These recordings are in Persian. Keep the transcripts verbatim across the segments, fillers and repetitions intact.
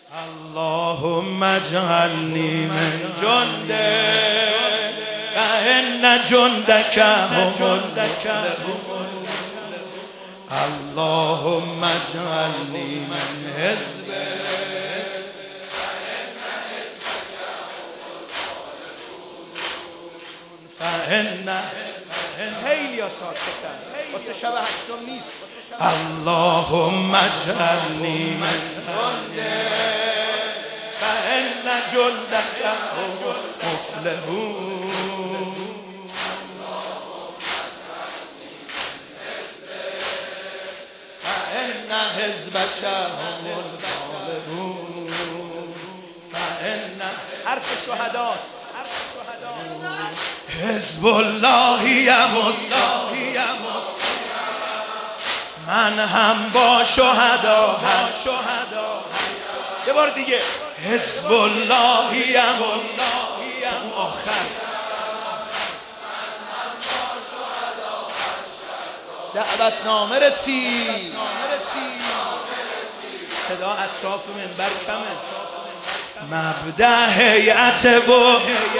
اللهم اجعلني من جندك فإن جندك هم المفلحون. اللهم اجعلني من حزبك فإن خیلی یا ساکتن واسه شب هشتم نیست. اللهم اجعلني من جندك فإن جندك هم المفلحون. فإن حزبك هم الغالبون. فإن حرف شهداست. حزب الله یمس من هم با شهدا هم شهدا. یه بار دیگه حزب الله یمس آخر دعوتنامه رسید. صدا اطراف منبر کمه. مبدأ هیئت و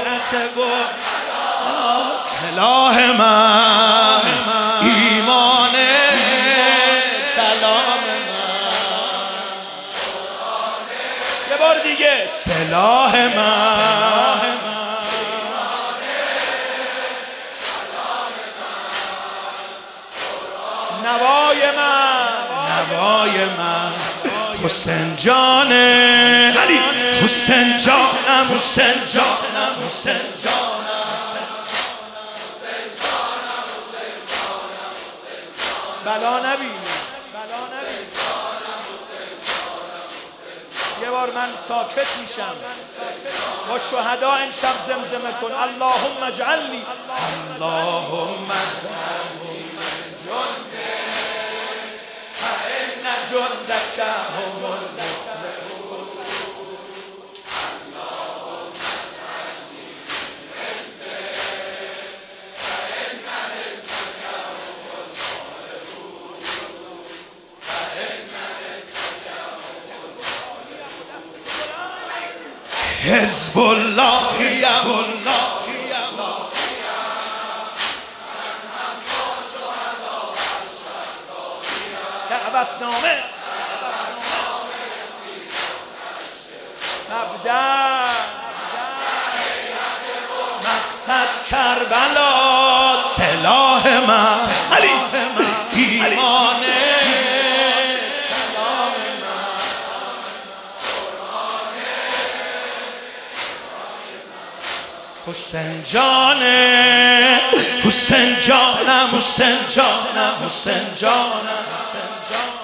اله من ایمان کلام من یه بار دیگه سلاح من نوای من نوای من حسین جان علی حسین جانم حسین جانم حسین جانم بلا نبینی یه بار من ساکت میشم با شهدا امشب زمزمه کن اللهم اجعلنی اللهم اجعلنی من جندک فإن جندك هم المفلحون. اللهم اجعلني من حزبك فإن حزبك هم الغالبون. فإن حزبك هم الغالبون. حزب الله یمس دعوتنامه مبدأ مقصد کربلا سلاح من علی ایمان کلام من حسین جان حسین جانم حسین جانم حسین جانم حسین جانم